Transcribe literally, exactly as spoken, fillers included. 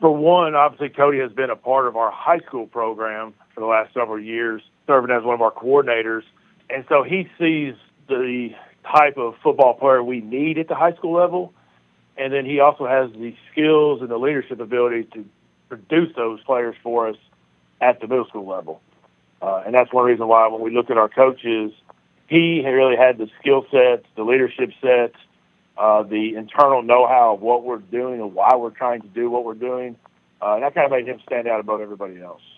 For one, obviously Cody has been a part of our high school program for the last several years, serving as one of our coordinators. And so he sees the type of football player we need at the high school level. And then he also has the skills and the leadership ability to produce those players for us at the middle school level. Uh, and that's one reason why when we look at our coaches, he really had the skill sets, the leadership sets, uh, the internal know-how of what we're doing and why we're trying to do what we're doing. Uh, and that kind of made him stand out above everybody else.